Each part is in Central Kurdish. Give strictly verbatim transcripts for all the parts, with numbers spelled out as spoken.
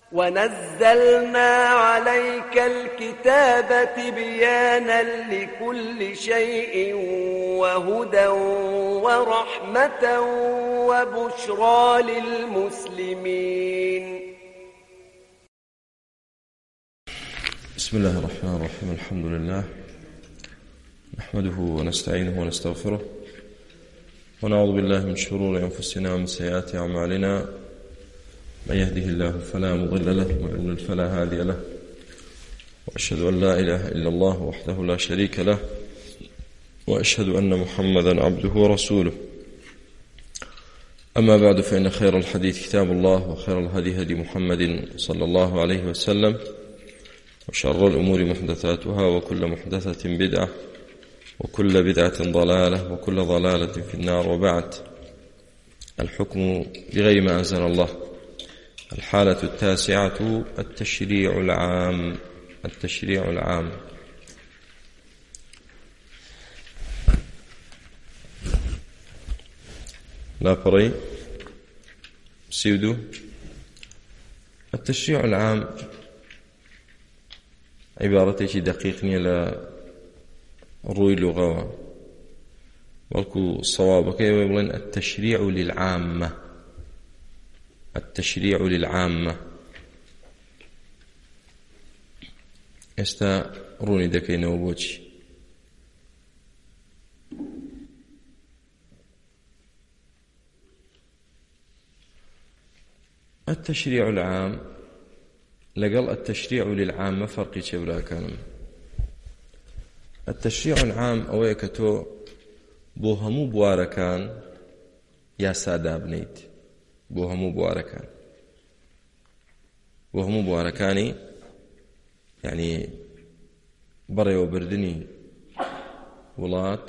ونزلنا عليك الكتاب تبيانا لكل شيء وهدى ورحمة وبشرى للمسلمين. بسم الله الرحمن الرحيم. الحمد لله نحمده ونستعينه ونستغفره ونعوذ بالله من شرور أنفسنا ومن سيئات أعمالنا، من يهده الله فلا مضل له ومن يضلل فلا هادي له، وأشهد أن لا إله إلا الله وحده لا شريك له، وأشهد أن محمدا عبده ورسوله. أما بعد، فإن خير الحديث كتاب الله، وخير الهدي هدي محمد صلى الله عليه وسلم، وشر الأمور محدثاتها، وكل محدثة بدعة، وكل بدعة ضلالة، وكل ضلالة في النار. وبعد، الحكم بغير ما أنزل الله. الحالة التاسعة التشريع العام. التشريع العام لا فري سيودو. التشريع العام عبارتي دقيقني لا روي لغة، ولكو الصواب كيف يقولون التشريع للعامة. التشريع للعامة استا روني دكينا وبوشي. التشريع العام لقل التشريع للعامة فرقي شبرا كان. التشريع العام أويكتو بوهمو بواركان يا سادا بنيت بوهمو بواركان. بوهمو بواركاني يعني بري وبردني ولات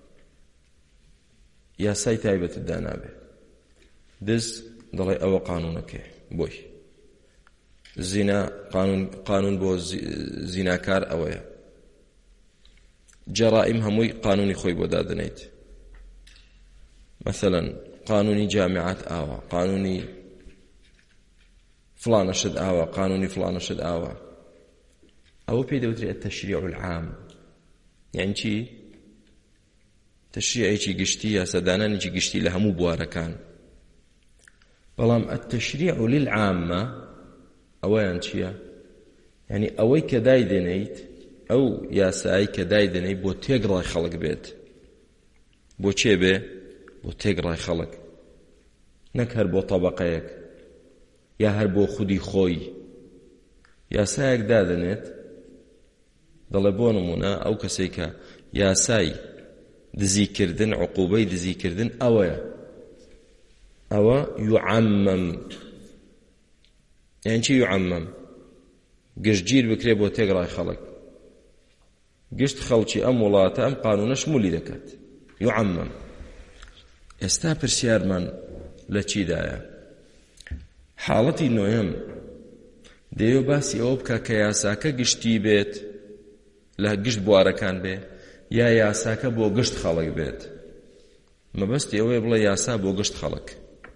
يا ساي تايبة الدانابة دز ضلي أو قانونك بوي الزنا قانون قانون بو زناكار أويا جرائم هموي قانوني خوي بودادنيت. مثلا قانوني جامعات آوا، قانوني فلان شد آوا، قانوني فلان شد آوا. أو بيدوتري التشريع العام يعني شي تشريعي شي قشتي يا سداناني شي قشتي لها مو بواركان. بلام التشريع للعامة أويان شيا يعني أوي كداي دينيت أو ياساي كداي ديني بو تيقراي خلق بيت بو چه بي بو تيقراي خلق نك هر بو طبقيك يا هر بو خودي خوي ياسايك دادنت دلبو نمونا أو كسيكا ياساي دزي كردن عقوبي دزي كردن أويا أو يعمم يعني شي يعمم قشجير بكري بو تيقراي خلق قشت خلشي أم ولاتا أم قانون شمولي دكات يعمم. استا برسيار من لچي دايا حالتي نوهم ديو باسي أوبكا كياساكا قشتي بيت له قشت بواركان بي يا ياساكا بو قشت خلق بيت. ما بس ديو يبلا ياسا بو قشت خلق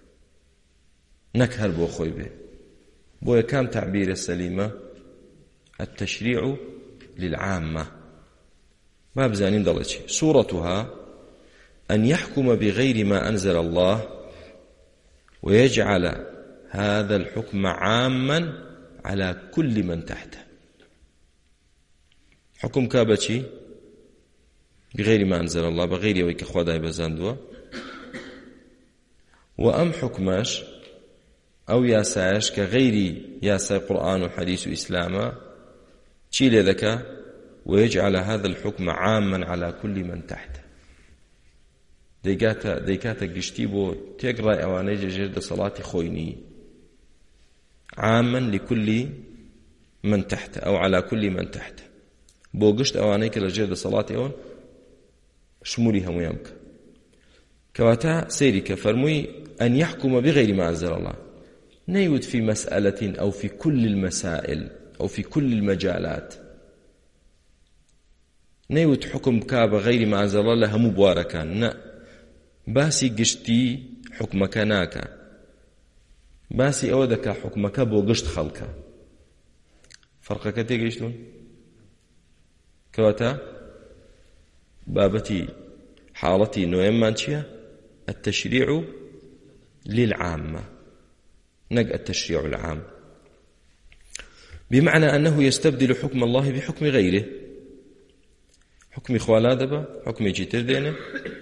نكهر بو خوي بي بو يكام تعبير السليمة التشريع للعامة. ما بزانين دلتي صورتها أن يحكم بغير ما أنزل الله ويجعل هذا الحكم عاما على كل من تحته. حكم كابتي بغير ما أنزل الله بغير ويك خداي بزاندوا وأم حكماش أو ياساش كغير ياسا قرآن وحديث وإسلاما تشيل ذكا ويجعل هذا الحكم عاما على كل من تحته. ديكاتا ديكاتا قشتي بو تقرأ أواني جرد صلاة خويني عاما لكل من تحته أو على كل من تحته. بو قشت أواني كالجرد صلاة أون شمولي هم يمك كواتا سيرك فرمي أن يحكم بغير ما أنزل الله نيود في مسألة أو في كل المسائل أو في كل المجالات نيود حكم كاب غير ما أنزل الله هم مباركان نا باسي قشتي حكمك ناكا باسی ئەوە دەکا حکمەکە بۆ گشت خەڵکە. فەرقەکە تێگەیشتون؟ کەواتە بابەتی حاڵەتی نوێممان چییە؟ التشريع للعامة نق التشريع العام، بمعنى أنه يستبدل حكم الله بحكم غيره. حكم خوالا دبا حكم جيتر دينه،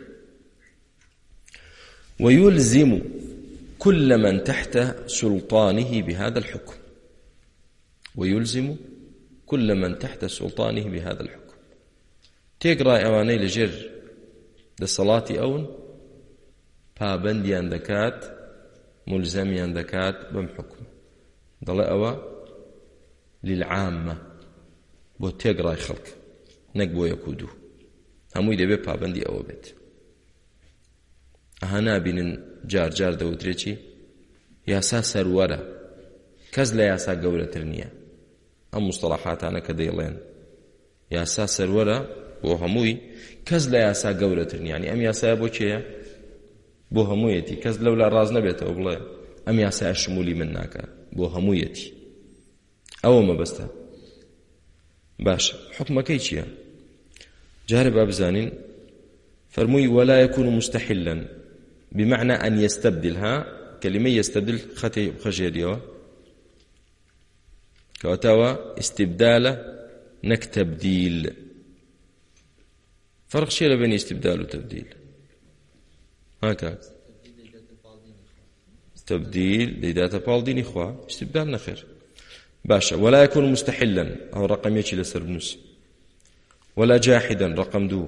ويلزم كل من تحت سلطانه بهذا الحكم، ويلزم كل من تحت سلطانه بهذا الحكم. تقرأ أواني لجر للصلاة أون پابندیان دەکات ملزەمیان دەکات بەم حکم. دەڵێ ئەوە للعامە بۆ تێگڕای خەڵک نەک بۆ یەک و دوو، هەمووی دەبێت پابندی ئەوە بێت. ئەها نابینن جار جار دەوترێکی یاسا سەروەرە، کەس لە یاسا گەورەتر نییە. ئەم مستەڵەحاتانە کە دەیڵێن یاسا سەروەرە بۆ هەمووی، کەس لە یاسا گەورەتر نییە. یعنی ئەم یاسایە بۆ کێیە؟ بۆ هەموویەتی. کەس لەولا ڕاز نەبێتەوە بڵێ ئەم یاسایە شمولی من ناکات، بۆ هەموویەتی. ئەوە مەبەستە. باشە، حکمەکەی چییە؟ جارێ با بزانین فەرمووی ولا يكون مستحلا بمعنى أن يستبدلها. كلمة يستبدل خطي خجيريو كواتاوا استبدال نك تبديل. فرق شيء بين استبدال وتبديل. هكذا تبديل لذات بالدين إخوة، استبدال نخير. باشا، ولا يكون مستحلا أو رقم يجي لسر بنص، ولا جاحدا رقم دو،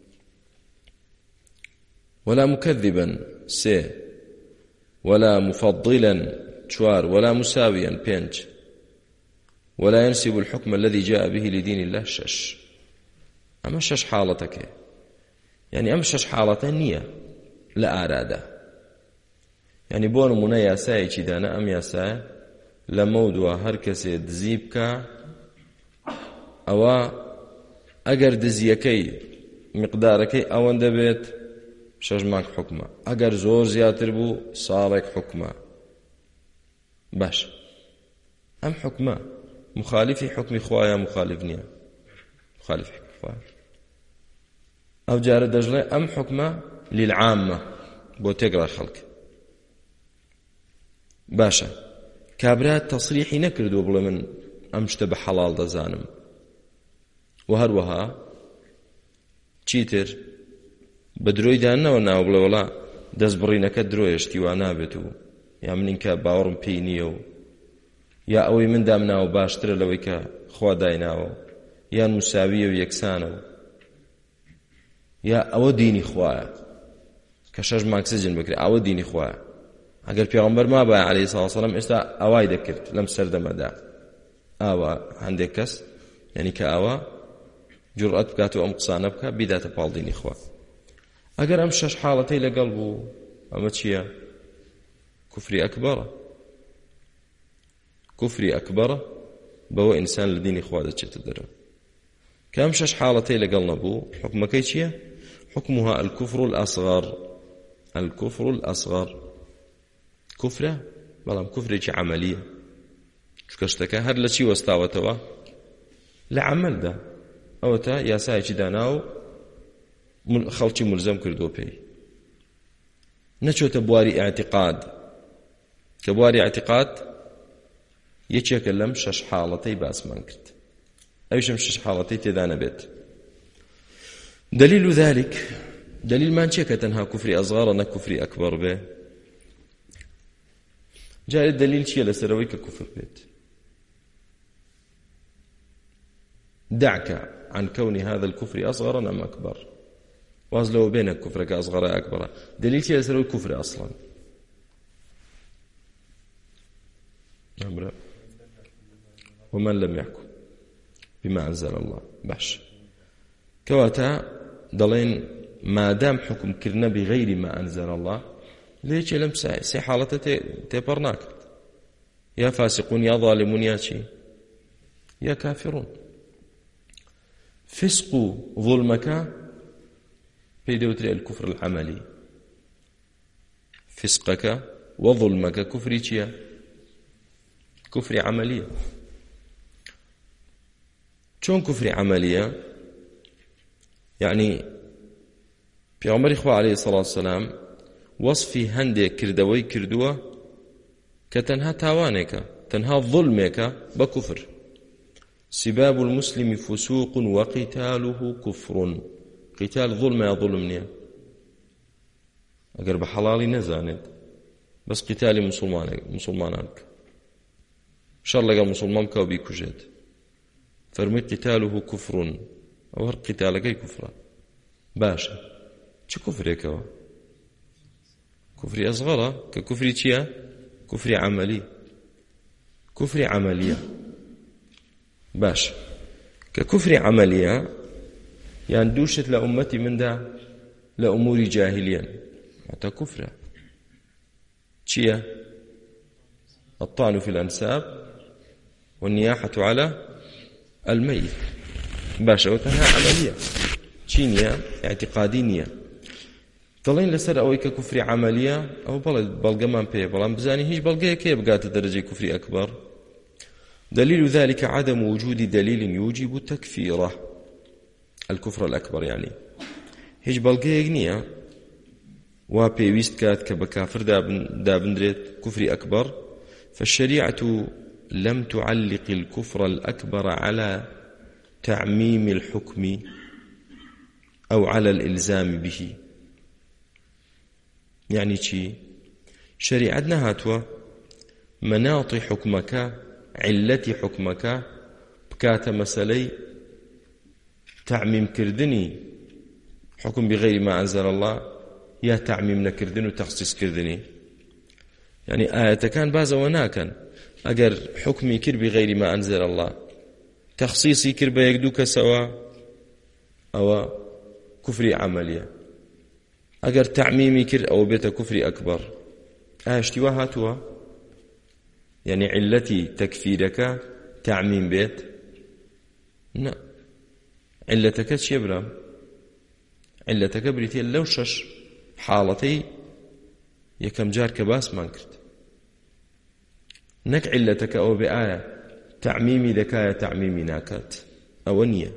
ولا مكذبا سي، ولا مفضلا شوار، ولا مساويا بينج، ولا ينسب الحكم الذي جاء به لدين الله شش. أما شش حالتك، يعني أما شش حالة نية لا أرادة. يعني بون منا ياساي كدانا أم ياساي لمودوا هركسي دزيبكا أو أجر دزيكي مقداركي أو اندبت شجماك حكمة، أجر زور زياتر بو صارك حكمة. باش أم حكمة مخالفي حكم خوايا مخالفني مخالف حكم خوايا أو جار دجلة أم حكمة للعامة بو تقرأ خلق. باشا كابرات تصريحي نكردو بلا من أمشتب حلال دزانم وهروها چیتر بدروي دانا وناو بلا ولا دز برينك درويشتي وانابتو يا منك باورم بينيو يا أوي من دامناو باشتر لويك خوا دايناو يا مساوية ويكسانو يا أو ديني خوايا كشاش ماكسجن بكري أو ديني خوايا. أقل پیغمبر ما با عليه الصلاة والسلام استا أواي دكرت لم سردم دا أوا عندك كس يعني كأوا جرأت بكاتو أم قصانة بكا بداية بالديني خوا. أقل أمشاش حالتي لقلبو أما تشيا كفري أكبر كفري أكبر بو إنسان لديني خوا دا تشتدر. كامشاش حالتي لقلنا بو حكم كيتشيا حكمها الكفر الأصغر. الكفر الأصغر كفرة بلام كفرة عملية شكشتكا هر لشي وستاوتوا لعمل ده أو تا ياساي داناو خلشي ملزم كردو بي نشو تبواري اعتقاد كبواري اعتقاد يتشكلم شش حالتي باسمان كرت أيشم شش حالتي تدانا بيت. دليل ذلك دليل ما نشك تنها كفري أصغر أنا كفري أكبر به. جاء الدليل شيء لسرويك كفر بيت. دعك عن كون هذا الكفر أصغر أم أكبر، وازلوا بينك كفرك أصغر أكبر. دليل شيء لسروي كفر أصلا. ومن لم يحكم بما أنزل الله باش كواتا ضلين ما دام حكم كرنا بغير ما أنزل الله ليش لم سي حالته تبرناك يا فاسقون يا ظالمون يا شي يا كافرون. فسق ظلمك في دوتر الكفر العملي. فسقك وظلمك كفري چيا كفري عملية. چون كفري عملية يعني پیغمبر خوا عليه الصلاة والسلام وصفي هندي كردوي كردوه كتنها تاوانك تنها ظلمك بكفر. سباب المسلم فسوق وقتاله كفر. قتال ظلم يا ظلمني اگر بحلالي نزاند بس قتالي مسلمانك مسلمانك ان شاء الله قال مسلمانك وبيكوجد فرمي قتاله كفر او هر قتالك كفر باشا چه كفر يكوا كفر اصغر ككفر چيا كفر عملي كفر عملية باش ككفر عملية يعني دوشت لأمتي من ده لأمور جاهليا حتى كفر چيا الطعن في الأنساب والنياحة على الميت باشا وتنها عملية چينيا اعتقادينية دڵێن لەسەر ئەوەی کە کوفری عملیە ئەو بەڵێ بەڵگەمان پێ بەڵام بزانی هیچ بەڵگەیەکێ بگاتە دەرەجەی کوفری ئەکبەر. دليل ذلك عدم وجود دليل يوجب تكفيره الكفر الأكبر يعني هیچ بەڵگەیەک نییە وا پێویست کات کە بە کافر دابندرێت كفري أكبر. فالشريعة لم تعلق الكفر الأكبر على تعميم الحكم أو على الإلزام به. يعني چی شريعتنا هاتوا مناط حكمك علة حكمك بكات مسألة تعميم كردني حكم بغير ما أنزل الله يا تعميم نكردن وتخصيص كردني. يعني آية كان بازا وناكن أجر حكمي كر بغير ما أنزل الله تخصيصي كر بيقدوك سوا أو كفري عملية اگر تعميمي كر او بيت كفري اكبر اشتوا هاتوا يعني علتي تكفيرك تعميم بيت لا علتك شبرا علتك بريتي لو شش حالتي يكم جار كباس ما كرت نك علتك او بآية تعميمي ذكايا تعميمي ناكات او نية.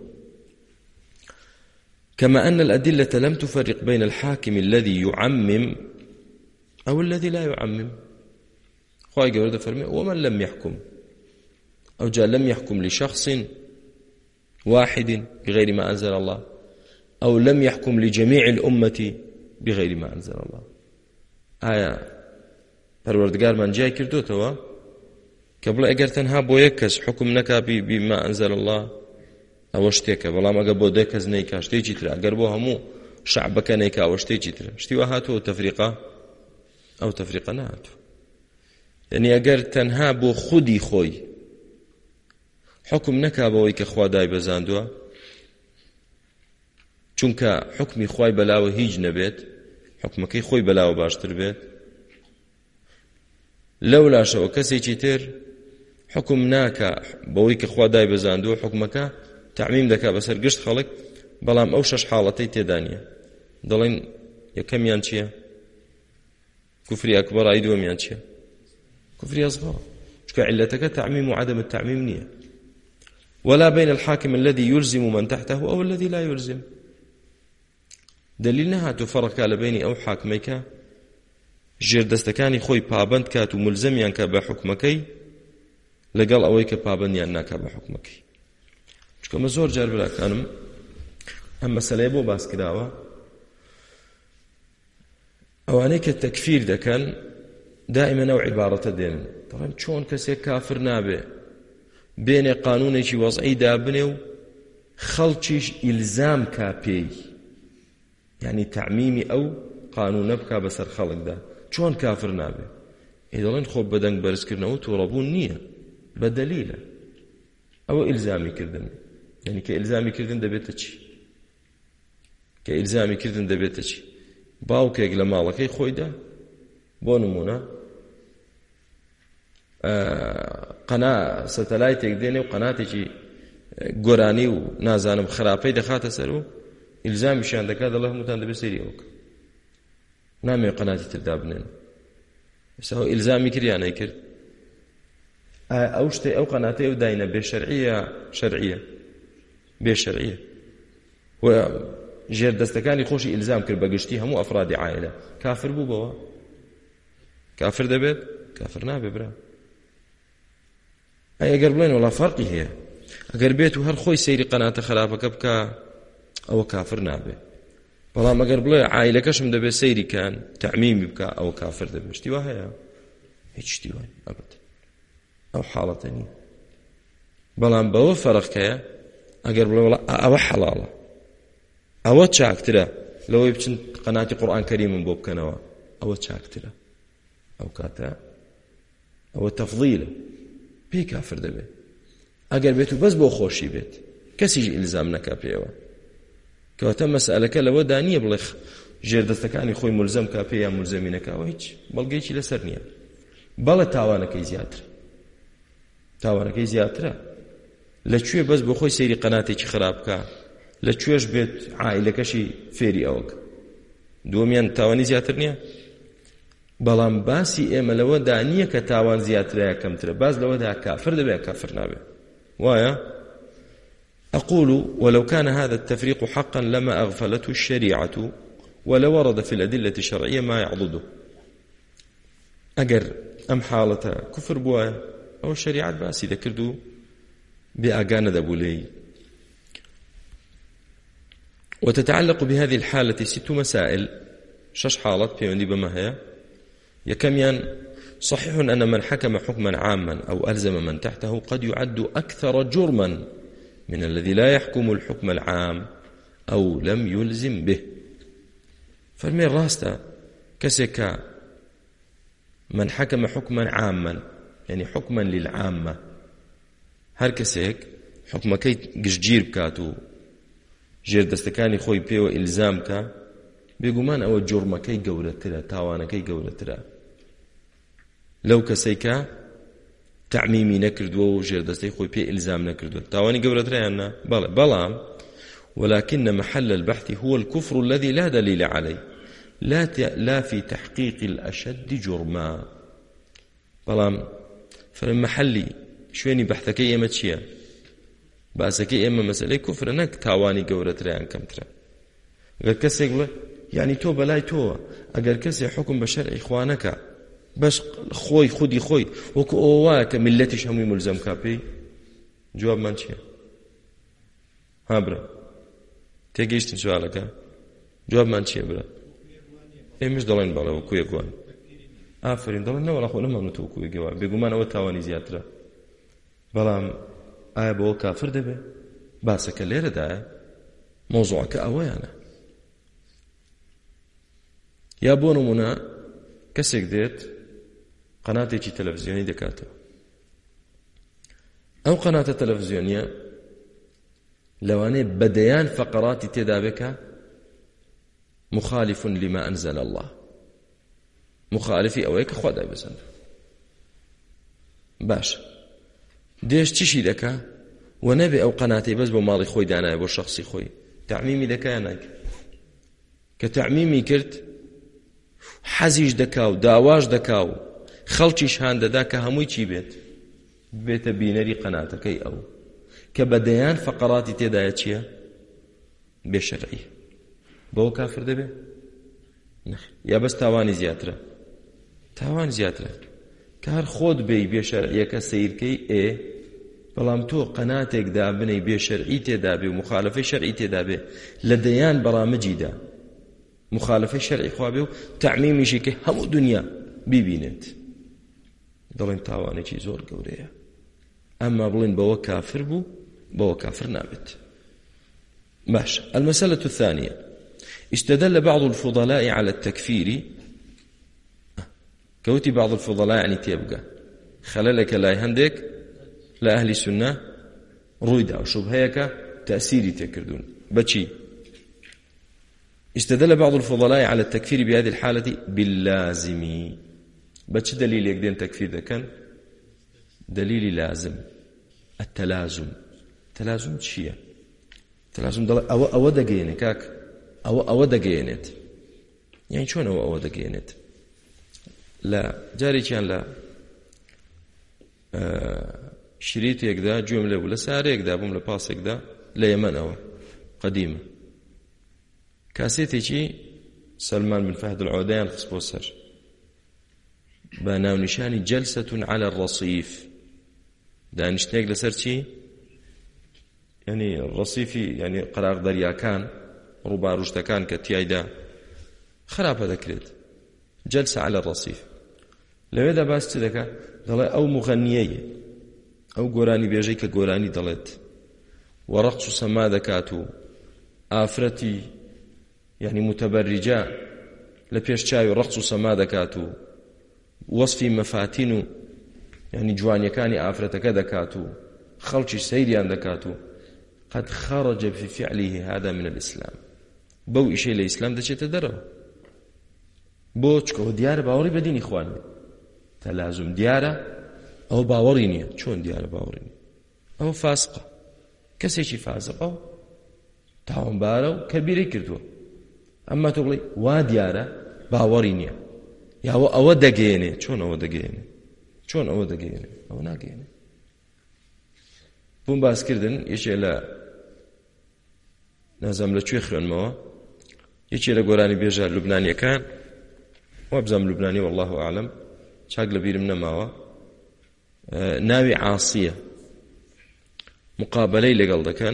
كما أن الأدلة لم تفرق بين الحاكم الذي يعمم أو الذي لا يعمم. خواهي قولة فرمي ومن لم يحكم أو جاء لم يحكم لشخص واحد بغير ما أنزل الله أو لم يحكم لجميع الأمة بغير ما أنزل الله. آية پروردگار من جاي كردو توا قبل اگر تنها بو يكس حكم نكا بما أنزل الله ئەوە شتێکە بەڵام ئەگە بۆ دە کەس نەیکا شتێکی ترە ئەگەر بۆ هەموو شەعبەکە نەیکا ئەوە شتێکی ترە. شتیوە هاتووە تەفریقە ئەو تەفریقە نهاتووە. یعنی ئەگەر تەنها بۆ خودی خۆی حکم نەکا بەوەی کە خوا دایبەزاندووە چونکە حکمی خوای بەلاوە هیچ نەبێت حکمەکەی خۆی بەلاوە باشتر بێت لەولاشەوە کەسێکی تر حکم ناکا بەوەی کە خوا دایبەزاندووە حکمەکە تعميم دكا بسر قشت خلق بلام او شش حالتي تدانية دلين يكم يانشيا كفري أكبر أيدو يانشيا كفري أصغر شكا علتك تعميم وعدم التعميم نية. ولا بين الحاكم الذي يلزم من تحته أو الذي لا يلزم. دليلنا هاتو فرق على بيني أو حاكميك جير دستكاني خوي بابند كاتو ملزم يانكا بحكمكي لقال أويك بابند يانكا بحكمكي. كما زور جار براكانم أما سليبو باس كداوة أوانيك التكفير ده كان دائما نوع عبارة دين طبعا شون كسي كافر نابه بين قانوني شي وضعي دابنه خلشيش إلزام كابي يعني تعميمي أو قانون بكا بسر خلق ده شون كافر نابه إذا لن خوب بدنك برسكرنا وتوربون نية بدليلة أو إلزامي كردن يعني كإلزامي كردن دبيتة چي كإلزامي كردن دبيتة چي باوكيك لمالكي خوي ده بو نمونه آه قناة ستلايتك ديني وقناتي گۆرانی و نازانم خراپەی دەخاتە سەر و ئیلزامیشیان دەکات دەڵێ هەمووتان دەبێت سەیری ئەوکە نامەوێت قەناتی تر دابنێن سەو ئیلزامی کردیان نەیکرد ئەو شتێ ئەو قەناتەی ئەو داینە بێ شەرعیە شەرعیە بێ شەرعیە و ژێر دەستەکانی خۆشی ئیلزام کرد بەگشتی هەموو ئەفرادی عائلە کافر بوو بەوە کافر دەبێت کافر نابێ برا ئەگەر بڵێن وەڵا فەرقی هەیە ئەگەر بێت و هەر خۆی سەیری قەناتە خراپەکە بکە ئەوە کافر نابێ بەڵام ئەگەر بڵێ عائلەکەشم دەبێت سەیری کەن تەعمیمی بکە ئەوە کافر دەبێت شتی وا هەیە هیچ شتی وای ئەبەت ئەو حاڵەتە نیە بەڵام بەوە فەرقەیە ئەگەر بڵێ وەڵا ئەوە حەڵاڵە ئەوە چاکترە لەوەی بچن قەناتی قورئان کەریمم بۆ بکەنەوە ئەوە چاکترە ئەو کاتە ئەوە تەفضیلە پێی کافر دەبێت ئەگەر بێت و بەس بۆ خۆشی بێت کەسیش ئیلزام نەکا پێوە کەواتە مەسئلەکە لەوە دانیە بڵێ ژێردەستەکانی خۆی ملزەم کا پێ یان ملزەمی نەکاوە هیچ بەڵگەیەکی لەسەر نییە بەڵێ تاوانەکەی زیاترە تاوانەکەی زیاترە لەکوێ بەس بۆ خۆی سەیری قەناتێکی خراپ بکە لەکوێش بێت عائلەکەشی فێری ئەوەکە دووەمیان تاوانی زیاتر نییە بەڵام باسی ئێمە لەوەدا نییە کە تاوان زیاترەیە کەمترە باز لەوەدا کافر دەبێت کافر نابێت وایە أقول ولو كان هذا التفريق حقا لما أغفلته الشريعة ولو ورد في الأدلة الشرعية ما يعضده أجر أم حالة كفر بوايا أو الشريعة باسي ذكردو بأجانا دبولي وتتعلق بهذه الحالة ست مسائل شش حالات بيوندي بما هي يكميان صحيح أن من حكم حكما عاما أو ألزم من تحته قد يعد أكثر جرما من الذي لا يحكم الحكم العام أو لم يلزم به فرمي الراستا كسكا من حكم حكما عاما يعني حكما للعامة هر كسك حكم كي جير بكاتو جير دستكاني خوي بيو إلزامك بيقومان أو جرم كي قولترا تاوانا كي قولترا لو كسيكا تعميمي نكردو وجير دستي خوي بي إلزام نكردو تاواني قولترا يعني بلا بلام ولكن محل البحث هو الكفر الذي لا دليل عليه لا لا في تحقيق الأشد جرما بلام فلما محلي شويني بحثك إيما تشيا بأسك إيما مسألة كفر نك تاواني قولترا يعني كم ترى أقل كسي يقول يعني تو بلاي تو أقل كسي حكم بشرع إخوانك باش خوي خودي خوي وكو أواك ملتش همي ملزم كابي جواب من شيء ها برا تيجيشتن سؤالك جواب من شيء برا إيه مش ضلين بالا وكو يقوان آفرين ضلين نولا خو نما نتو وكو يقوان بيقومان أو تاواني زياترا بلام آية بو كافر دبي باسك الليرة دا موضوعك أويانا يا بونو منا كسك ديت قناتي تلفزيوني دكاتو أو قناة تلفزيونية لواني بديان فقرات تدابك مخالف لما أنزل الله مخالفي أويك خوادا بسند باش ديش تشي دكا ونبي أو قناتي بس بماضي خوي دانا يبو شخصي خوي تعميمي دكا يناك كتعميمي كرت حەزیش دەکا و داواش دەکا و خەڵکیش هان دەدا کە هەمووی چی بێت بێتە بینەری قەناتەکەی ئەو کە بەدەیان فەقەڕاتی تێدایە چییە بێشەرعی بەوە کافر دەبێ یا بەس تاوانی زیاترە تاوان زیاترە کە هەر خۆت بێی بێشەرعیەکە سەیرکەی ئێ بەڵام تۆ قەناتێک دابنەی بێشەرعی تێدا بێ و مخالفەی شەرعی تێدا بێ لە دەیان بەڕامجیدا مخالفة شرعي خوابه تعميمي شيء هم الدنيا بيبينت دلين تاواني شيء زور قوريا أما بلين بوا كافر بو بوا كافر نابت ماشي. المسألة الثانية استدل بعض الفضلاء على التكفير كوتي بعض الفضلاء يعني تيبقى خلالك لا يهندك لا أهل السنة رويدا وشبهيك تأثيري تكردون بشي استدل بعض الفضلاء على التكفير بهذه الحالة باللازم بس دليل يقدين تكفير ذا كان دليل لازم التلازم تلازم شيء تلازم دل أو أو دقينة كاك أو أو دقينة يعني شون أو أو دقينة لە جارێکیان لە شریتێکدا گوێم لێ بوو لە سارەیەکدا بووم لە پاسێکدا لە یەمەنەوە قەدیمە کاسێتێکی سلمان بن فهد العودیان خست بۆ سەر بە ناونیشانی جەلسەتون عەلە الڕەصیف دانیشتنێک لەسەر چی؟ یعنی ڕەصیفی یعنی قەرار دەریاکان ڕووباڕوشتەکان کە تیایدا خراپە دەکرێت جەلسە عەلە الڕەصیف لەوێدا باس چ دەکات دەڵێ ئەو مغەنیەیە ئەو گۆرانی بێژەی کە گۆرانی دەڵێت وەڕەقص و سەما دەکات و ئافرەتی یعنی متەبەرریجە لە پێش چاوی ڕەقص و سەما دەکات و وەصفی مەفاتین و یعنی جوانیەکانی ئافرەتەکە دەکات و خەڵکی سەیریان دەکات و قد خرج في فعله هذا من الإسلام بەو ئیشەی لە ئیسلام دەچێتە دەرەوە بۆ چکەوە دیارە باوەڕی بە دینی خوان تەلازم دیارە ئەو باوەڕی نییە چۆن دیارە باوەڕی نییە ئەو فاسقە کەسێکی فاسقە و تاوانبارە و کەبیرەی کردووە ئەمما تۆ بڵێ وا دیارە باوەڕی نییە یاوە ئەوە دەگەیەنێ چۆن ئەوە دەگەیەنێ چۆن ئەوە دەگەیەنێ ئەوە ناگەیەنێ بووم باسکردن یەکێ لە نازام لە کوێ خوێنمەوە یەکێ لە گۆرانی بێژە لوبنانیەکان وابزام لوبنانی والله أعلم چاک لە بیرم نەماوە ناوی عاسیە مقابلەی لەگەڵ دەکەن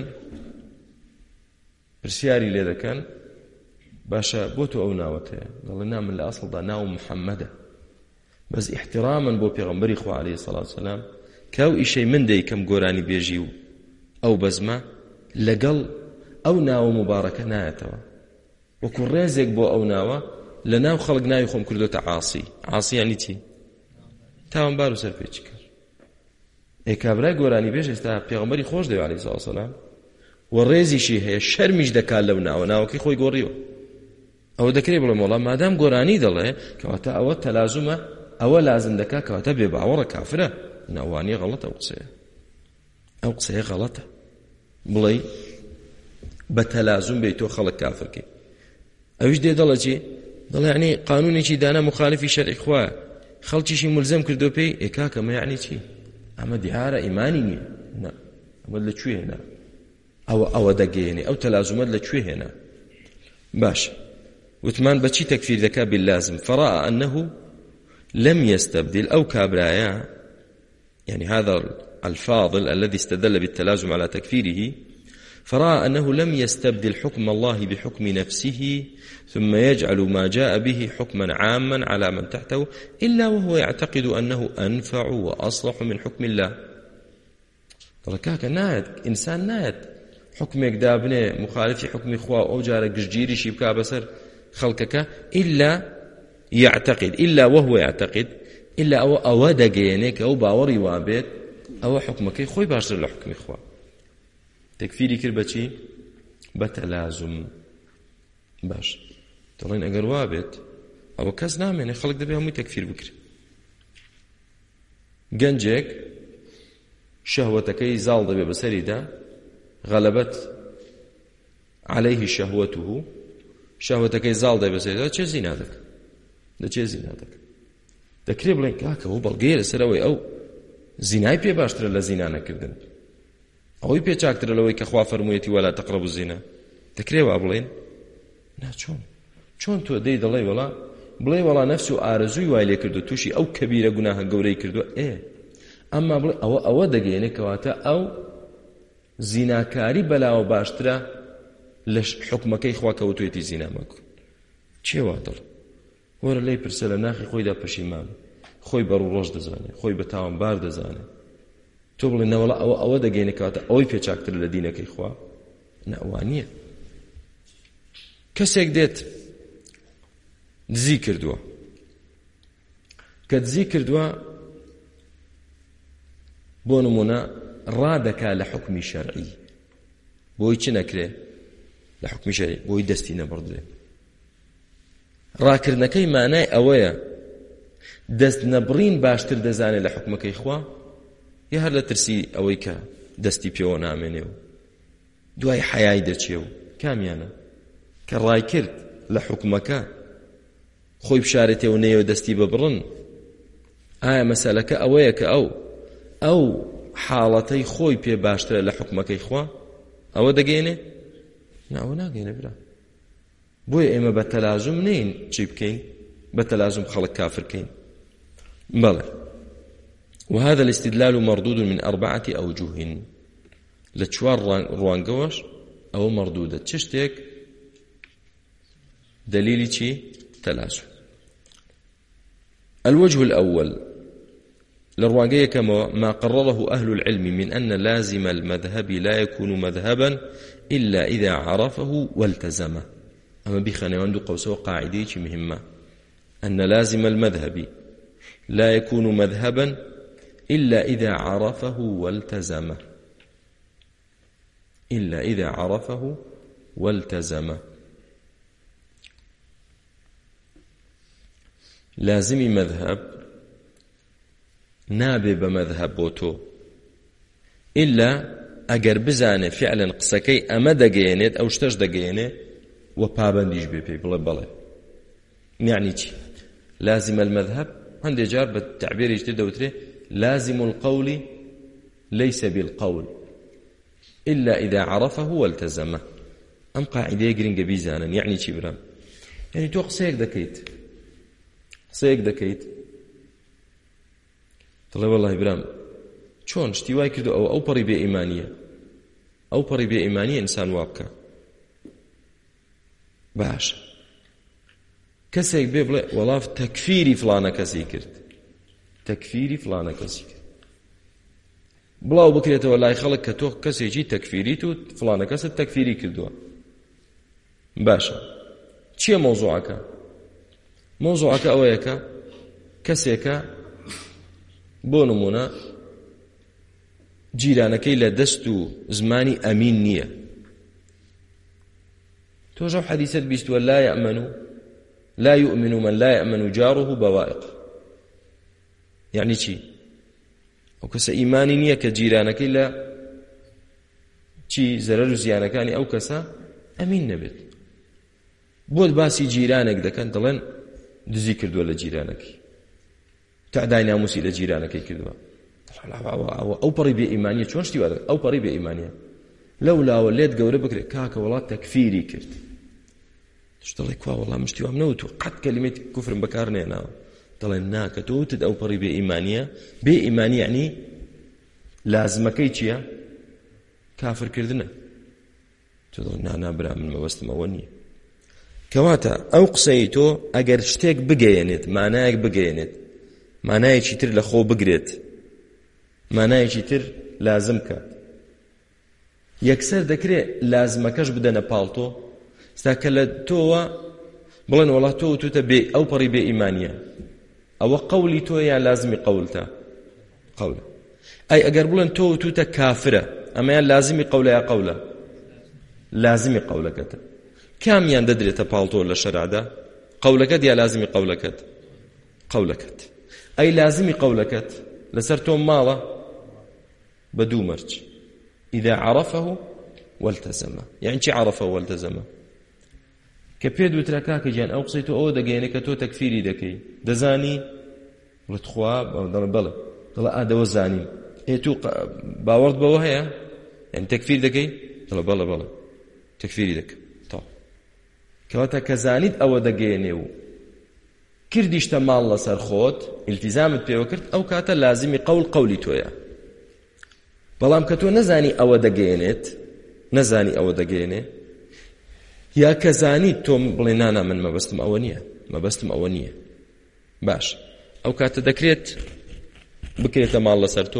پرسیاری لێ دەکەن باشە بۆ تۆ ئەو ناوت هەیە دەڵێ نا من لە ئەسڵدا ناوم محەممەدە بەس ئیحتیرامن بۆ پێغەمبەری خوا عەلەیهی سەڵات وسەلام کەو ئیشەی من دەیکەم گۆرانی بێژی و ئەو بەزمە لەگەڵ ئەو ناوە مبارەکە نایەتەوە وەکو ڕێزێک بۆ ئەو ناوە لە ناو خەڵک ناوی خۆم کردوتە عاسی عاسی یعنی چی؟ تاوانبار و سەرپێچی کرد ئێ کابرای گۆرانی بێژ ئێستا پێغەمبەری خۆش دەوێ عەلەیهی سەڵات وسەلام و ڕێزیشی هەیە شەرمیش دەکات لەو ناوە ناوەکەی خۆی گۆڕیوە ئەوە دەکرێت بڵێم وەڵام مادام گۆرانی دەڵێ کەواتە ئەوە تەلازومە ئەوە لازم دەکات کەواتە بێ باوەڕە کافرە ناوانیە غەڵەتە ئەو قسەیە ئەو قسەیە غەڵەتە بڵێ بە تەلازوم بێت تۆ خەڵک کافرکەی ئەویش دێ دەڵێ چی دەڵێ یعنی قانونێکی دانا مخالفی شەرعی خوایە خەڵکیشی ملزم کردو پێی ئێ کاکە مە یعنی چی ئەمە دیارە ئیمانی نییە نا ئەمە لەکوێ هێنا ئەوە ئەوە دەگەیەنێ ئەو تەلازومەت لەکوێ هێنا باش وتمان بەچی تەکفیر دەکا باللازم فرأى أنه لم يستبدل أو كابرايا يعني هذا الفاضل الذي استدل بالتلازم على تكفيره فرأى أنه لم يستبدل حكم الله بحكم نفسه ثم يجعل ما جاء به حكما عاما على من تحته إلا وهو يعتقد أنه أنفع وأصلح من حكم الله ركاك نايت إنسان نايت حكمك دابنه مخالف حكم خوا أو جارك جيري شبكا بسر خلقك إلا يعتقد إلا وهو يعتقد إلا أو أودقينك أو باوري وابد أو حكمك خوي باشر لحكم خوا تكفيري كربتي بتلازم باش دڵێن ئەگەر وابێت ئەوە کەس نامێنێ خەڵک دەبێ هەمووی تەکفیر بکرێ گەنجێک شەهوەتەکەی زاڵ دەبێ بەسەریدا غەلەبەت عەلەیهی شەهوەتوه شەهوەتەکەی زاڵ دەبێ بەسەریدا چێ زینا دەکە دەچێ زینا دەکە دەکرێ بڵێن کاکە ئەو بەڵگەیە لەسەرەوەی ئەو زینای پێ باشترە لە زینا نەکردن ئەوەی پێ چاکترە لەوەی کە خوا فەرموویەتی وەلا تەقرەبو الزینا دەکرێ وا بڵێن نا چۆن چۆن تۆ دەی دەڵێ وەڵا بڵێ وەڵا نەفس و ئارەزووی وای لێ کردو تووشی ئەو کەبیرە گوناهە گەورەی کردووە ئێ ئەمما بڵێ ئەوە ئەوە دەگەیەنێ کەواتە ئەو زیناکاری بەلاوە باشترە لە حکمەکەی خوا کەوتوێتی زینا مەکن چێ وا دڵ وەرە لێی پرسە لە ناخی خۆیدا پەشیمان خۆی بەڕوو ڕۆژ دەزانێ خۆی بە تاوانبار دەزانێ تۆ بڵێ نەوەڵا ئەوە ئەوە دەگەیەنێ کەواتە ئەوەی پێ چاکتر لە دینەکەی خوا نەوانییە کەسێک دێت دزی کردووە کە دزی کردووە بۆ نمونە ڕادەکا لە حکمی شەرعی بۆی چ نەکرێ لە حکمی شەرعی بۆی دەستی نەبڕدرێ ڕاکردنەکەی مانای ئەوەیە دەست نەبڕین باشتر دەزانێت لە حکمەکەی خوا یا هەر لە ترسی ئەوەی کە دەستی پێوە نامێنێ و دوای حەیای دەچێ و کامیانە کە ڕای کرد لە حکمەکە خۆی بشارێتەوە نەیەوە دەستی بە بڕن ئایا مەسەلەکە ئەوەیە کە ئەو ئەو حاڵەتەی خۆی پێ باشترە لە حکومەکەی خوا ئەوە دەگەێنێ ناوە ناگەێنێ برا بۆیە ئێمە بە تەلازم نین چی بکەین بە تەلازم خەڵک کافر بکەین بەڵێ وهذا الاستدلال مردود من أربعة أوجه لچوار روانگەوەش ئەوە مردودە چ شتێک دليل چی تلازم الوجه الأول للرواقية كما ما قرره أهل العلم من أن لازم المذهب لا يكون مذهبا إلا إذا عرفه والتزمه أما بخانة عنده قوسه قاعدة مهمة أن لازم المذهب لا يكون مذهبا إلا إذا عرفه والتزمه إلا إذا عرفه والتزمه لازمي مذهب نابي بمذهب بوتو إلا أجر بزانه فعلا قسكي أما دقينت أو اشتش دقينه وبابنديش بيبي بلا بلا يعني چي لازم المذهب عندي جار بالتعبير يجتد وتري لازم القول ليس بالقول إلا إذا عرفه والتزمه أم قاعدة يقرن قبيزانا يعني چي برام يعني تو قسيك دكيت قسەیەک دەکەیت دڵێ وەڵڵاهی برام چۆن شتی وای کردو ئەو ئەو پەڕی بێ ئیمانیە ئەو پەڕی بێ ئیمانیە ئینسان وا بکە باش کەسێک بێ بڵێ وەڵاف تەکفیری فڵانە کەسی کرد تەکفیری فڵانە کەسی کرد بڵاو بکرێتەوە لای خەڵک کە تۆ کەسێکی تەکفیریت و فڵانە کەست تەکفیری کردووە باشە چییە مەوزوعەکە مۆزوعەکە ئەوەیە کە کەسێکە بۆ نمونە جیرانەکەی لە دەست و زمانی ئەمین نییە تۆژە حەدیثەت بیستووە لا يأمن لا يؤمن من لا يأمن جاره بوائقه يعني چی ئەو کەسە ئیمانی نییە کە جیرانەکەی لە چی زەرەر و زیانەکانی ئەو کەسە ئەمین نەبێت بۆت باسی جیرانێک دەکەن دەڵێن دزی کردووە لە جیرانەکەی تعدای ناموسی لە جیرانەکەی کردووە ئەو پەڕی بێ ئیمانیە چۆن شتی وا ئەو پەڕی بێ ئیمانیە لەولاوە لێت گەورە بکرێت کاکە وڵات تەکفیری کرد توش دەڵێ کوا وەڵام شتی وام نەوتوە قەت کەلیمەی کوفرم بەکار نێناوە دەڵێن نا کە تۆ وتت ئەو پەڕی بێ ئیمانیە بێ ئیمانی یعنی لازمەکەی چییە کافرکردنە تۆ دەڵێ نا نا برا من مەبەستم ئەوە نییە کەواتە ئەو قسەی تۆ ئەگەر شتێک بگەیەنێت مانایەک بگەیەنێت مانایەکی تر لە خۆ بگرێت مانایەکی تر لازم کات یەکسەر دەکرێت لازمەکەش بدەنە پاڵتۆ ستا کە لە تۆوە بڵێن وەڵا تۆ وتوتە بێ ئەو پەڕی بێ ئیمانیە ئەوە قەولی تۆ یان لازمی قەولتە قەولە ئەی ئەگەر بڵێن تۆ وتوتە کافرە ئەمە یان لازمی قەولە یا قەولە لازمی قەولەکەتە کامیان دەدرێتە پاڵتۆ لە شەرعدا قەولەکەت یا لازمی قەولەکەت قەولەکەت ئەی لازمی قەولەکەت لەسەر تۆ ماڵە بە دوو مەرج إذا عرفه والتزمه يعني چی عرفه والتزمه کە پێ دووترا کاکە گیان ئەو قسەی تۆ ئەوە دەگەیەنێ کە تۆ تەکفیری دەکەی دەزانی بڵێت خوا دەڵێ بەڵێ دەڵێ ئادەوە زانیم ئێ تو باوەڕت بەوە هەیە یعنی تەکفیر دەکەی دەڵێ بەڵێ بەڵێ تەکفیری دەکەم تا کەواتە کە زانیت ئەوە دەگەیەنێ و کردیشتە ماڵ لەسەر خۆت ئیلتیزامت پێوە کرد ئەو کاتە لازمی قەول قەولی تۆیە بەڵام کە تۆ نەزانی ئەوە دەگەیەنێت نەزانی ئەوە دەگەیەنێ یا کە زانیت تۆ بڵێ نانا من مەبەستم ئەوە نییە مەبەستم ئەوە نییە باش ئەو کاتە دەکرێت بکرێتە ماڵ لەسەر تۆ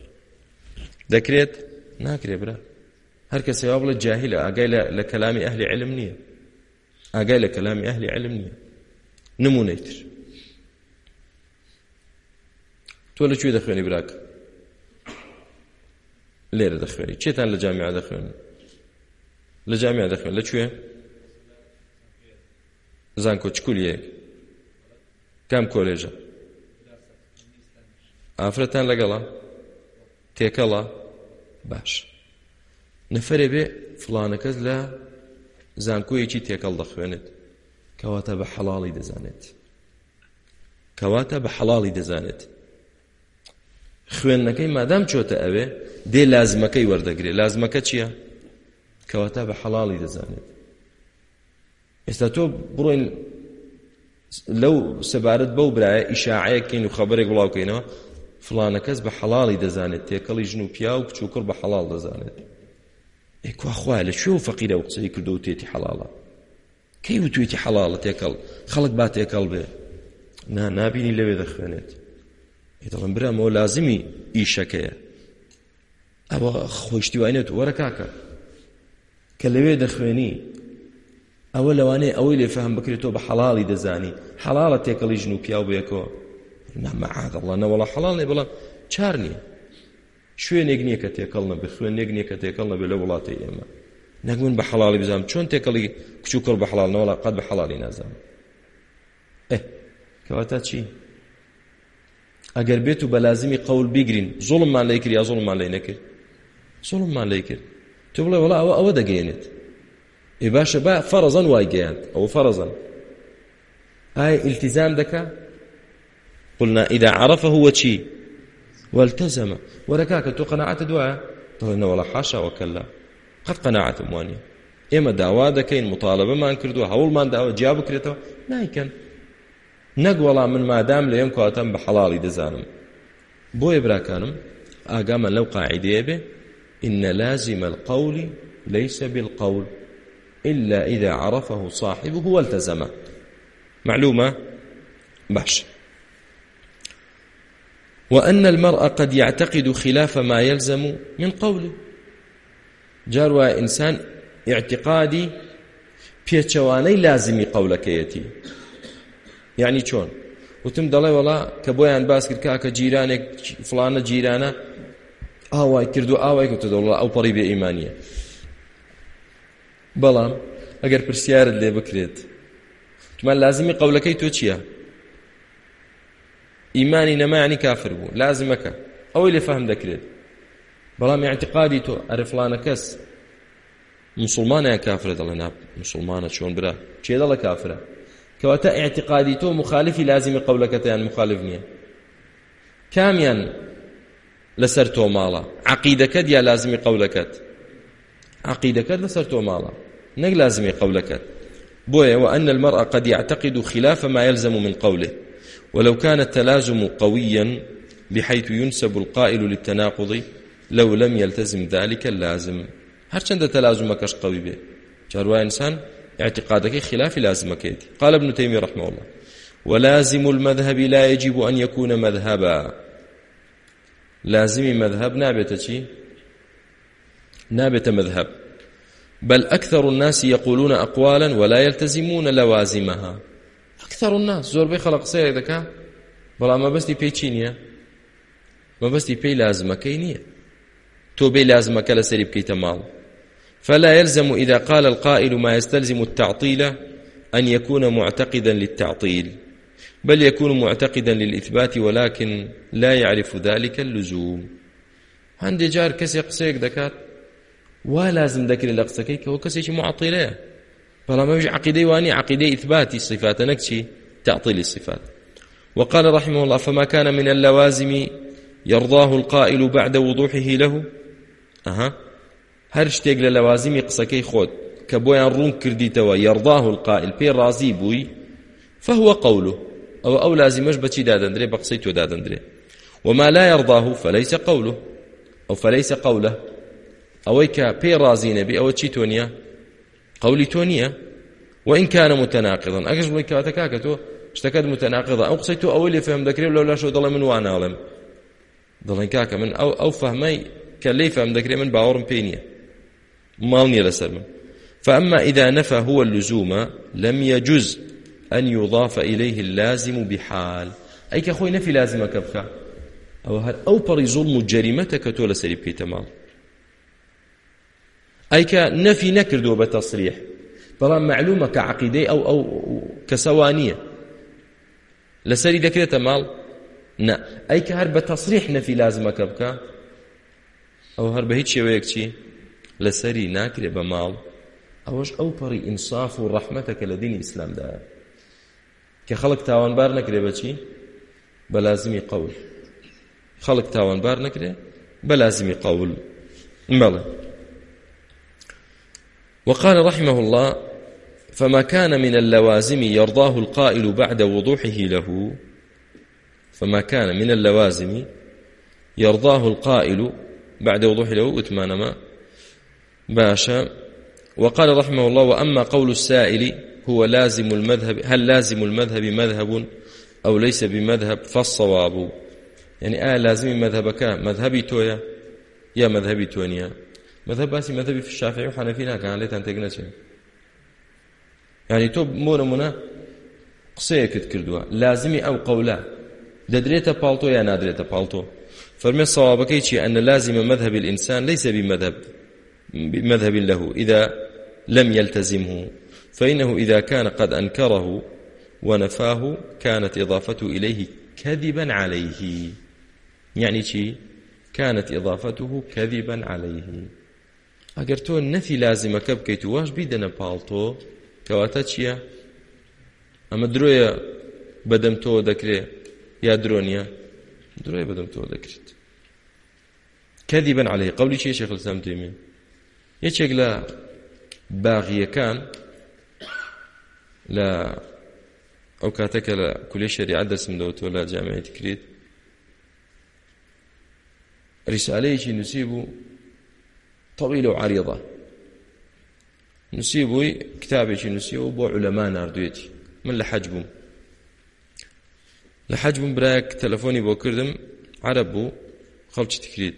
دەکرێت ناکرێ برا هەر کەسێ وا بڵێت جاهیلە ئاگای لە کەلامی ئەهلی علم نییە ئاگای لە کەلامی ئەهلی علم نییە نمونەیتر تۆ لەکوێ دەخوێنی براکە لێرە دەخوێنی چێتان لە جامیعە دەخوێنی لە جامیعە دەخوێن لەکوێ زانکۆ چ کولیەیەک کام کۆلێژە ئافرەتان لەگەڵا تێکەڵا باش نەفەرێ بێ فڵانە کەس لە زانکۆیەکی تێکەڵ دەخوێنێت کەواتە بە حەڵاڵی دەزانێت کەواتە بە حەڵاڵی دەزانێت. خوێندنەکەی مادام چۆتە ئەوێ دێ لازمەکەی وەردەگرێ. لازمەکە چییە؟ کەواتە بە حەڵاڵی دەزانێت. ئێستا تۆ بڕۆین لەو سەبارەت بەو برایە ئیشاعەیەکەین و خەبەرێک بڵاوکەینەوە فڵانە کەس بە حەڵاڵی دەزانێت، تێکەڵی ژن و پیا و کچ و کوڕ بە حەڵاڵ دەزانێت. ئێ کوا خوایە لە کوێ فەقیرە و قسەی کردو و تێتی حەڵاڵە؟ کەی وتوێتی حەڵاڵە تێکەڵ خەڵک با تێکەڵ بێ؟ نا نابینی لەوێ دەخوێنێت. دەڵێن برامەوە لازمی ئیشەکەیە. ئەوە خۆشتیوانێت وەرە کاکە کە لەوێ دەخوێنی ئەوە لەوانەیە ئەوەی لێ فەهم بکرێتەوە بە حەڵاڵی دەزانی. حەڵاڵە تێکەڵی ژن و پیا و بێکەوە؟ نا مەعاذەڵڵا نەوەڵا حەڵاڵ نییە، بەڵام چار نییە. شوێنێک نییە کە تێکەڵ نەبێ، خوێنێک نییە کە تێکەڵ نەبێ لە وڵاتی ئێمە. نەک من بە حەڵاڵی بزانم چۆن تێکەڵی کچ و کوڕ بە حەڵاڵ نەوەڵا قەت بە حەڵاڵی نازانم. ئێ کەواتە چی؟ ئەگەر بێت و بە لازمی قەول بیگرین زوڵممان لێ کرد یا زوڵممان لێ نەکرد؟ زوڵممان لێ کرد. تۆ بڵێ وەڵا ئەوە ئەوە دەگەیەنێت. ئێ باشە با فەرەزەن وای گەیاند، ئەوە فەرەزەن. ئایا ئیلتیزام دەکا؟ قلنا إذا عرفه هو چی؟ والتزم. وەرە کاکە تۆ قەناعەتت دوایە؟ دەڵێ نەوەڵا حاشا وەکەلا قەت قەناعەتم وانییە. ئێمە داوا دەکەین مطالبەمان کردووە هەوڵمان داوە جیا بکرێتەوە، نایکەن. نەک وەڵام من مادام لێم کەواتەم بە حەڵاڵی دەزانم. بۆیە براکانم ئاگامە لەو قاعیدەیە بێ إن لازم القول ليس بالقول إلا إذا عرفه صاحبه والتزمه. معلومة؟ باش. وأن المرء قد يعتقد خلاف ما يلزم من قوله. جاروا إنسان اعتقادي بيتشواني لازمي قولكيتي. يعني چۆن؟ وتم دەڵێ وەڵا کە بۆیان باس کرد کاکە جیرانێک فڵانە جیرانە ئاوای کرد و ئاوای کەوتە دەوڵا ئەو پەڕی بێ ئیمانیە. بەڵام ئەگەر پرسیارت لێ بکرێت تمان لازمی قەولەکەی تۆ چییە؟ ئیمانی نەمایانی کافر بوو، لازمەکە ئەوەی لێ فەهم دەکرێت. بەڵام اعتقادی تۆ ئەرە فڵانە کەس مسلمانە کافرە؟ دەڵێ نا مسلمانە چۆن برا چێ دەڵێ کافرە؟ کەواتە اعتقادی تۆ مخالفی لازمی قەولەکەتیان مخالف نییە. کامیان لەسەر تۆ ماڵە؟ عەقیدەکەت یا لازمی قەولەکەت؟ عەقیدەکەت لەسەر تۆ ماڵە نەک لازمی قەولەکەت. بۆیە وأن المرء قد يعتقد خلاف ما يلزم من قوله ولو كان التلازم قويا بحيث ينسب القائل للتناقض لو لم يلتزم ذلك اللازم. هرچند تلازمكش قوي به جاروا إنسان اعتقادك خلاف لازمك. قال ابن تيمية رحمه الله ولازم المذهب لا يجب أن يكون مذهبا. لازم مذهب نابت شيء نابت مذهب، بل أكثر الناس يقولون أقوالا ولا يلتزمون لوازمها. أكثر الناس زور بي خلق سير ذكا بلا ما بس دي بي تشينيا ما بس دي بي لازمك نية تو بي لازمك لسريب كي تمال. فلا يلزم إذا قال القائل ما يستلزم التعطيل أن يكون معتقدا للتعطيل، بل يكون معتقدا للإثبات ولكن لا يعرف ذلك اللزوم. عندي جار كسي قسيك دكات ولازم ذكر لقسكيك هو كسي معطيله، فلا ما يجي عقيدة واني عقيدة إثبات الصفات نكشي تعطيل الصفات. وقال رحمه الله فما كان من اللوازم يرضاه القائل بعد وضوحه له أها هر شتێک لە لەوازمی قسەکەی خۆت کە بۆیان ڕوون کردیتەوە يرضاه القائل پێ ڕازی بووی فهو قوله ئەو ئەو لازمەش بەچی دادەندرێ بە قسەی تۆ دادەندرێ. وما لا يرضاه فليس قوله أو فليس قوله ئەوەی کە پێ ڕازی نەبی ئەوە چی تۆ نییە؟ قولی تۆ نییە. وإن كان متناقضا ئەگەر بڵێ کاتە کاکە تۆ شتەکەت متناقضە ئەو قسەی تۆ ئەوەی لێ فەهم دەکرێت لەو لاشەوە دەڵێ من وا ناڵێم دەڵێن کاکە من ئەو ئەو فەهمەی کە لێی فەهم دەکرێت من باوەڕم پێی نییە ماڵ نییە لەسەر من. فأما إذا نفى هو اللزوم لم يجوز أن يضاف إليه اللازم بحال. أي كخوي نفي لازمك بك أو هل أو بري ظلم جريمتك تولى سريب كي تمام. أي كنفي نكردو بتصريح بلان معلومة كعقيدة أو أو كسوانية لسري ذكرت مال نا. أي كهر بتصريح نفي لازمك بك أو هر بهيت شيء ويكشي لسري ناكر بمال أوش أو بري إنصاف ورحمتك لدين الإسلام ده كخلق تاوان بار نكر بشي بلازمي قول خلق تاوان بار نكره بلازمي قول ماله. وقال رحمه الله فما كان من اللوازم يرضاه القائل بعد وضوحه له فما كان من اللوازم يرضاه القائل بعد وضوحه له وتمانما باشا. وقال رحمه الله وأما قول السائل هو لازم المذهب هل لازم المذهب مذهب أو ليس بمذهب فالصواب يعني آه لازم مذهبك مذهبي تويا يا مذهبي تونيا مذهب باسي مذهبي في الشافعي وحنفينا كان عليه تنتقنته يعني تو مورمنا قصيك كردوا لازمي أو قولا ددريته بالطو يا نادريته بالطو فرمي الصواب كيشي أن لازم مذهب الإنسان ليس بمذهب بمذهب له إذا لم يلتزمه فإنه إذا كان قد أنكره ونفاه كانت إضافته إليه كذبا عليه يعني شيء كانت إضافته كذبا عليه. أجر تو النفي لازمك بكيت واش بيدنا بالطو كواتاتشيا أما درويا بدم تو ذكره يا درونيا درويا بدم تو ذكرت كذبا عليه. قولي شيء شيخ الإسلام تيمية يشيك لا باغية كان لا أو كاتك لا كل شريعة دسم دوت ولا جامعة كريت رسالة شيء نسيبه طويلة وعريضة نسيبه كتابة شيء نسيبه بو علماء ناردويتي من لحجبهم لحجبهم براك تلفوني بو كردم عربو خلش تكريت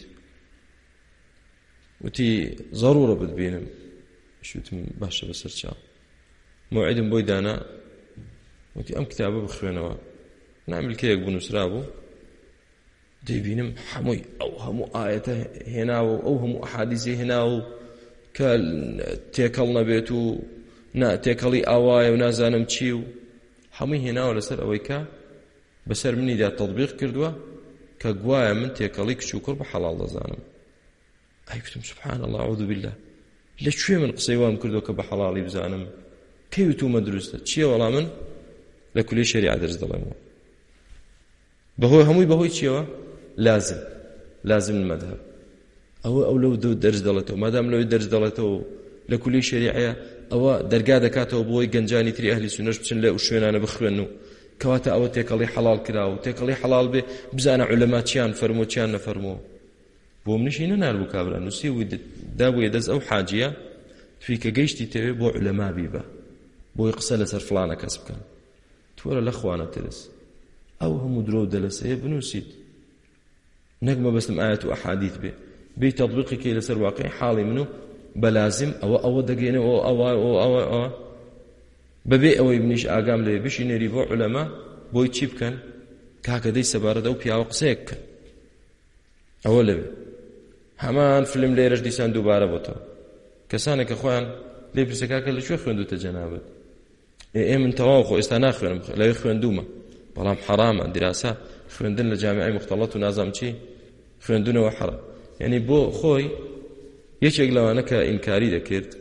وتي ضرورة بدبينم شو تم باشا بسرچا موعدم بوي دانا وتي ام كتابه بخوينوا نعمل كيك بنسرابو دي بينم حموي او هم آيته هنا او هم احاديث هنا كال تيكلنا بيتو نا تيكلي اواي ونازانم تشيو حمي هنا ولا سر اويكا بسر مني دا تطبيق كردوا كغوايا من تيكليك شكر بحلال دزانم اي كتم سبحان الله اعوذ بالله ليش من قصيوام كردوا كبحلالي بزانم كيوتو مدرسه تشي ولا من لكل شريعه درس ظلموا بهو هموي بهو تشيوا لازم لازم المذهب او او لو درس دلته ما دام لو درس دلته لكل شريعه او درجا دكاته بوي گنجاني تري اهل سنه بشن لا وشوينا انا بخوينو كواتا او تيكلي حلال كراو تيكلي حلال به بزانا علماء تشان فرمو تشان نفرمو بو منشينا نال بكابرا نسي دابو يدز او حاجيه فيك جيشتي تبي بو علماء بيبا بو يقسل سر فلانه كسب كان تولى الاخوانه تدرس او هم درو دلس ابنوسيد نجمه بس ايات واحاديث به بتطبيقك الى سر واقع حالي منه بلازم او او دقينه او او او, أو, أو ببي او ابنش اقام لي بش ينري بو علماء بو يتشيب كان كاكا دي سبارد او بيا وقسيك اولا همان فيلم ليرج دي سان دوباره بوتو كسانك اخوان لي برسكاكا اللي شو خوندو تجنابت اي من تواخو استناخ لا يخوندوما بلام حرام دراسه خوندن لجامعه مختلط ونظام شي خوندونه وحرام يعني بو خوي يشيك لو انا كانكاري ذكرت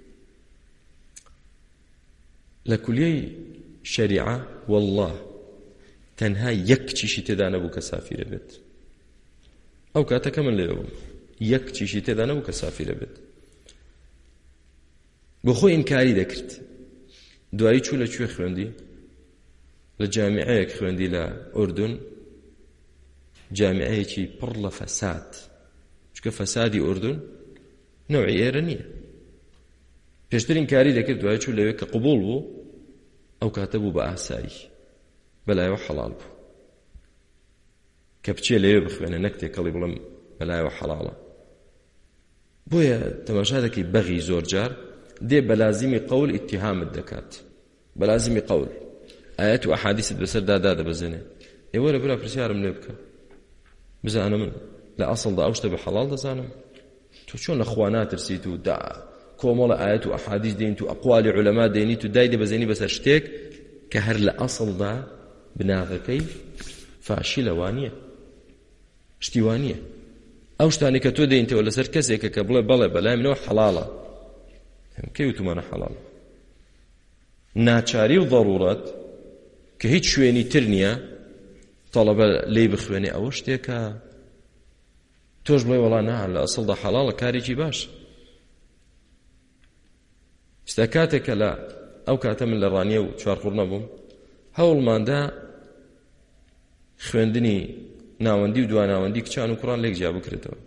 لكلية شريعة والله تنهى يكتشي شي تدانا بو كسافير بيت او كاتا كمن ليو يكتشي شي تدانا بو كسافير بيت بو خوي انكاري ذكرت دوایی چوو لەکوێ خوێندی لە جامعەیەک خوێندی لە ئوردون جامعەیەکی پڕ لە فەساد چونکە فەسادی ئوردون نەوعی ئێرە نییە پێشتر ئینکاری دەکرد دوای چوو لەوێ کە قبوڵ بوو ئەو کاتە بوو بە ئاسایی بەلایەوە حەڵال بوو کە بچێ لەوێ بخوێنە نەک تێکەڵی بڵێم بەلایەوە حەڵاڵە بۆیە تەماشا دەکەی بەغی زۆر جار دێ بەلازمی قەول ئیتیهامت دەکات بەلازمی قەول ئاەت و ئەحادیست بەسەر دادا دەبەزێنێ ئێ وەرە برا پرسیارم لێ بکە بزانە من لە ئەسڵدا ئەو شتە بە حەڵال دەزانم تۆ چۆن لە خوا ناترسیت و دا کۆمەڵە ئاەت و ئەحادیث دێنیت و ئەقوالی عولەما دێنیت و دای دەبەزێنی بەسەر شتێک کە هەر لە ئەسڵدا بناغەکەی فاشیلە وانییە شتی وانییە ئەو شتانی کە تۆ دێنیتەوە لەسەر کەسێکە کە بڵێ بەڵێ بەلای منەوە حەڵاڵە کەی وتمانە حەڵاڵە ناچاری و ضرورەت کە هیچ شوێنی تر نییە تەڵەبە لێی بخوێنێ ئەوە شتێکە تۆش بڵێ وەڵا نا لە ئەسڵدا حەڵاڵە کارێکی باش. ستا کاتێکە لە ئەو کاتە من لە ڕانیە و چوارقوڕ نەبووم هەوڵماندا خوێندنی ناوەندی و دواناوەندی کچان و کوڕان لێک جیا بکرێتەوە.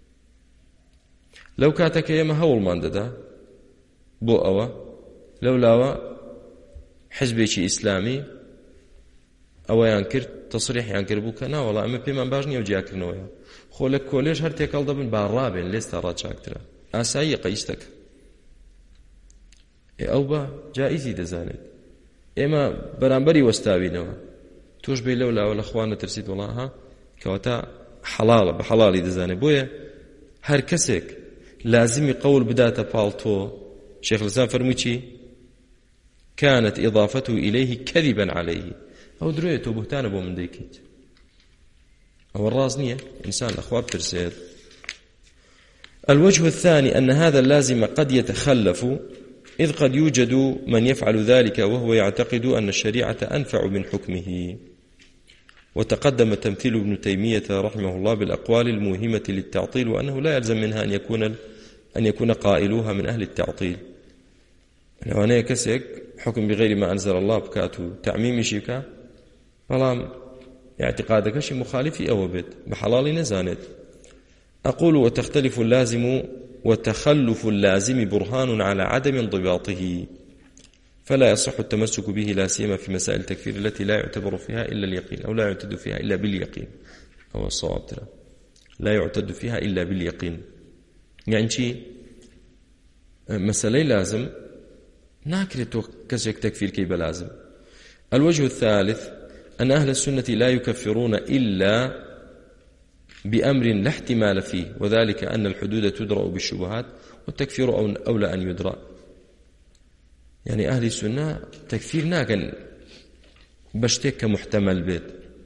لەو کاتەکە ئێمە هەوڵمان دەدا بۆ ئەوە لەولاوە حزبێکی ئیسلامی ئەوەیان کرد تەسریحیان کرد بوو کە ناوەڵا ئەمە پێمان باش نییە و جیاکردنەوەیە خۆ لە کۆلێژ هەر تێکەڵ دەبن با ڕابێن لێستا ڕاچاکترە ئاسایی قەیستەکە ئەو بە جائیزی دەزانێت ئێمە بەرامبەری وەستاوینەوە تۆش بێ لەولاوە لە خوا نەترسیت وەڵا ها کەواتە حەڵاڵە بە حەڵاڵی دەزانێت. بۆیە هەر کەسێک لازمی قول بداتە پاڵتۆ شێخ الإسلام فەرمووی چی كانت إضافته إليه كذبا عليه أو درويته بهتانة بو من ديكيت أو الرازنية إنسان الأخواب ترسيد. الوجه الثاني أن هذا اللازم قد يتخلف إذ قد يوجد من يفعل ذلك وهو يعتقد أن الشريعة أنفع من حكمه. وتقدم تمثيل ابن تيمية رحمه الله بالأقوال الموهمة للتعطيل وأنه لا يلزم منها أن يكون أن يكون قائلوها من أهل التعطيل. لو أنا كسك حكم بغير ما أنزل الله بكاتو تعميم شيكا فلام اعتقادك شي مخالفي أو بيت بحلال نزانت. أقول وتختلف اللازم وتخلف اللازم برهان على عدم انضباطه فلا يصح التمسك به لا سيما في مسائل التكفير التي لا يعتبر فيها إلا اليقين أو لا يعتد فيها إلا باليقين. هو الصواب ترى لا يعتد فيها إلا باليقين يعني شي مسألة لازم ناكرتو كسيك تكفير كي بلازم. الوجه الثالث أن أهل السنة لا يكفرون إلا بأمر لا احتمال فيه وذلك أن الحدود تدرأ بالشبهات والتكفير أولى أن يدرأ. يعني أهل السنة تكفير ناكن بشتك محتمل بيت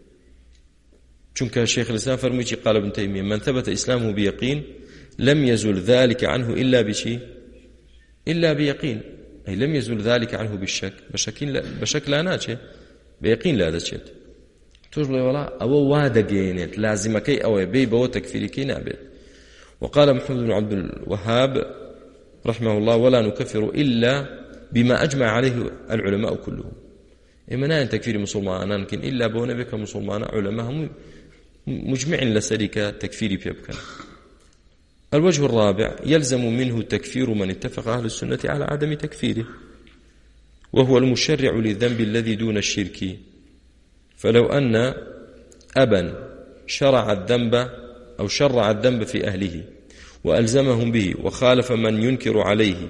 چونك شيخ الإسلام فرمي قال ابن تيمية من ثبت إسلامه بيقين لم يزل ذلك عنه إلا بشيء إلا بيقين أي لم يزل ذلك عنه بالشك بشكين لا بشك لا ناتشه بيقين لا دشت تقول والله أو وادقينت لازمكي أو بي بو تكفيركي نابت. وقال محمد بن عبد الوهاب رحمه الله ولا نكفر إلا بما أجمع عليه العلماء كلهم. إما نان تكفير مسلمان ممكن إلا بونا بك مسلمان علماء مجمع لسريك تكفيري بيبكا. الوجه الرابع يلزم منه تكفير من اتفق أهل السنة على عدم تكفيره وهو المشرع للذنب الذي دون الشرك. فلو أن أبا شرع الذنب أو شرع الذنب في أهله وألزمهم به وخالف من ينكر عليه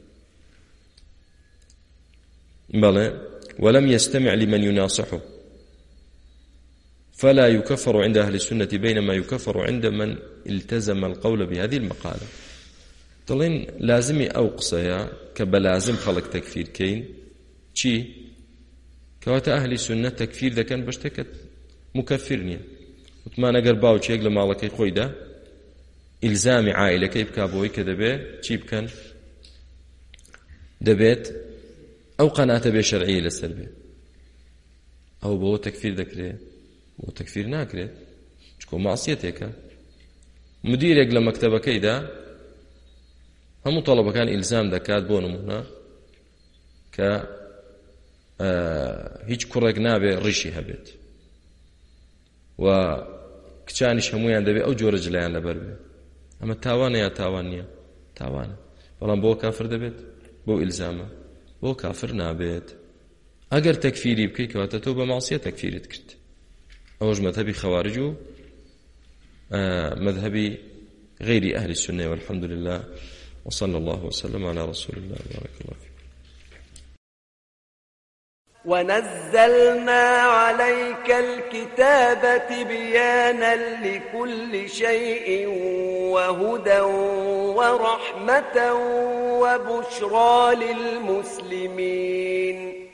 بلى ولم يستمع لمن يناصحه فلا يكفر عند أهل السنة بينما يكفر عند من التزم القول بهذه المقالة. طلين لازمي أو قصيا كبلازم خلق تكفير كين شي كواتا أهل السنة تكفير ذا كان بشتكت مكفرني وتما نقر باو شيء لما الله كي خويدا إلزام عائلة كيف كابوي كذبه شي بكن دبيت أو قناة بي شرعية للسلبية أو بو تكفير ذكره بو تكفير ناكره تكون معصيتك مديرك لما كتبه كيدا هم طلبة كان إلزام ذكات بونم هنا ك هیچ کوڕێک نابێ ڕیشی هەبێت و کچانیش هەمویان دەبێت ئەو جۆرە جلەیان لەبەر بێ. ئەمە تاوانە یا تاوان نییە؟ تاوانە. بەڵام بۆ کافر دەبێت بۆ ئیلزامە بۆ کافر نابێت. ئەگەر تەکفیری بکەیت کەواتە تۆ بە مەعسیەت تەکفیرت کرد. ئەوەش مەذهبی خەوارج و مذهبي غير أهل السنة والحمد لله وصلى الله وسلم على رسول الله بارك الله فيكم. ونزلنا عليك الكتاب تبيانا لكل شيء وهدى ورحمة وبشرى للمسلمين.